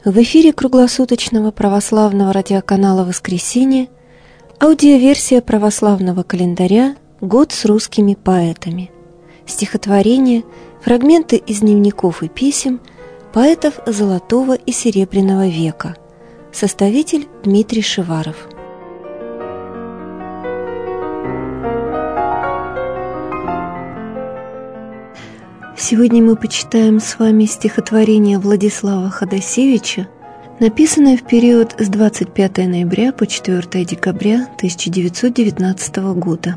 В эфире круглосуточного православного радиоканала «Воскресенье» аудиоверсия православного календаря «Год с русскими поэтами». Стихотворения, фрагменты из дневников и писем поэтов Золотого и Серебряного века. Составитель Дмитрий Шиваров. Сегодня мы почитаем с вами стихотворение Владислава Ходосевича, написанное в период с 25 ноября по 4 декабря 1919 года.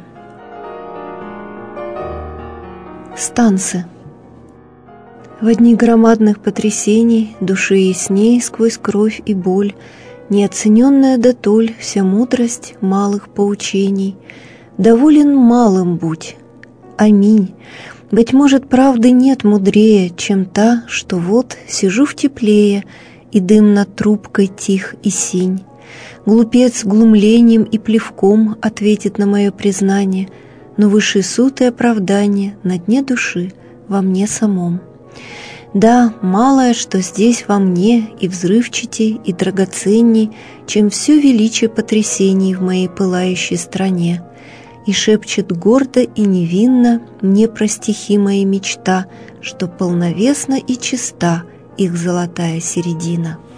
Станцы. В дни громадных потрясений, души ясней сквозь кровь и боль, неоцененная дотоль вся мудрость малых поучений, доволен малым будь. Аминь. Быть может, правды нет мудрее, чем та, что вот сижу в теплее, и дым над трубкой тих и синь. Глупец глумлением и плевком ответит на мое признание, но высший суд и оправдание на дне души во мне самом. Да, малое, что здесь во мне, и взрывчатей, и драгоценней, чем все величие потрясений в моей пылающей стране. И шепчет гордо и невинно мне про стихи мои мечта, что полновесна и чиста их золотая середина.